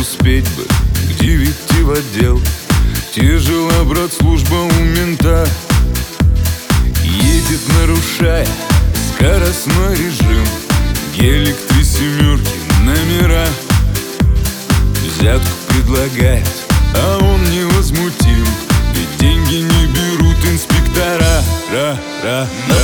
успеть бы к 9 в отдел. Тяжела, брат, служба у мента. Едет, нарушая скоростной режим. Гелик 3 семерки, номера. Взятку предлагает, а он невозмутим. Ведь деньги не берут инспектора.